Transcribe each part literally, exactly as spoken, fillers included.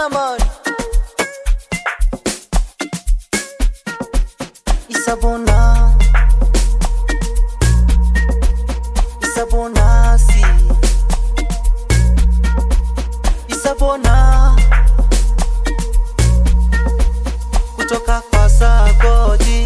sana man. Isabona Isabona si Isabona kutoka kwa Sagodi.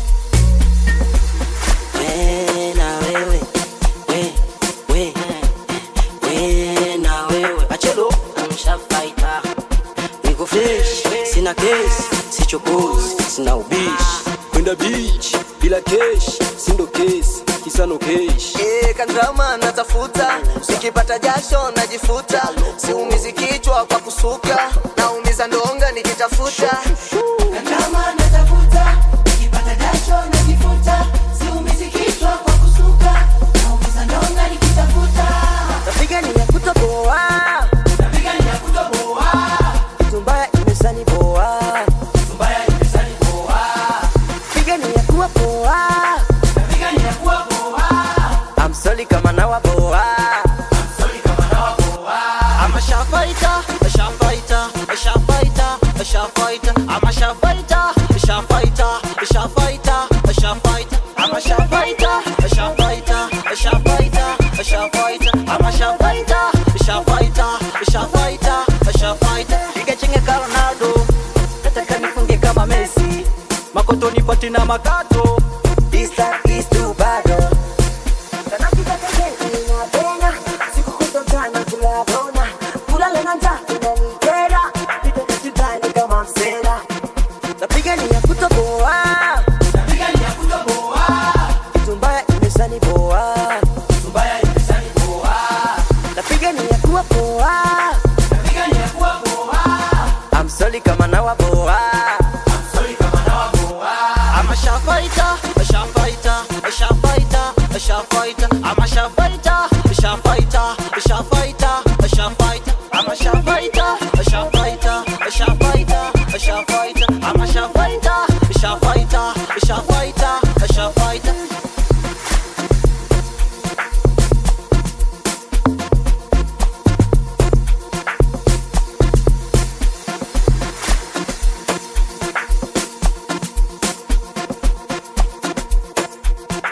We na wewe, we, we, we na wewe. Achelo, amshafaita. Niko fresh, sina case, sichokozi, sina ubishi. Kwenda beach, bila cash, sindo case, kisa no cash. Eh, kandrama natafuta, nikipata jasho najifuta. Siumizi kichwa kwa kusuka, naumiza ndonga nikitafuta. Kandrama natafuta, nikipata jasho najifuta. Siumizi kichwa kwa kusuka, naumiza ndonga nikitafuta. Napiga ni ya kutoboa, Napiga ni ya kutoboa, tumbaya imesani boa. tumbaya imesani boa. Piga ni ya kuwa boa, Napiga ni ya kuwa boa, I'm sorry kama nawa boa. sorry kama nawa boa. I'm a sharp fighter, a sharp fighter, a sharp fighter, a sharp fighter. I'm a sharp fighter, a sharp fighter, a sharp fighter, a sharp fighter. I'm a sharp fighter, a sharp fighter, a sharp fighter, a sharp fighter. I'm a sharp fighter, a sharp fighter, a sharp fighter, a sharp fighter. Piga chenga ka Ronaldo, nataka nifunge kama Messi. Makoto ni pati na makato. This time is too bad. Kana piga teke na tena, siku kutokana kula dona. Kula lena nja inanikera, piga kitani kama msela. Napiga ni ya kutoboa, Napiga ni ya kutoboa, tumbaya imesani boa. tumbaya imesani boa. Napiga ni ya kuwa boa, Napiga ni ya kuwa boa, I'm sorry kama nawa boa. sorry kama nawa boa. I'm a sharp fighter, a sharp fighter, a sharp fighter, a sharp fighter. I'm a sharp fighter, a sharp fighter, a sharp fighter, a sharp fighter. I'm a sharp fighter, a sharp fighter, a sharp fighter, a sharp fighter. I'm a sharp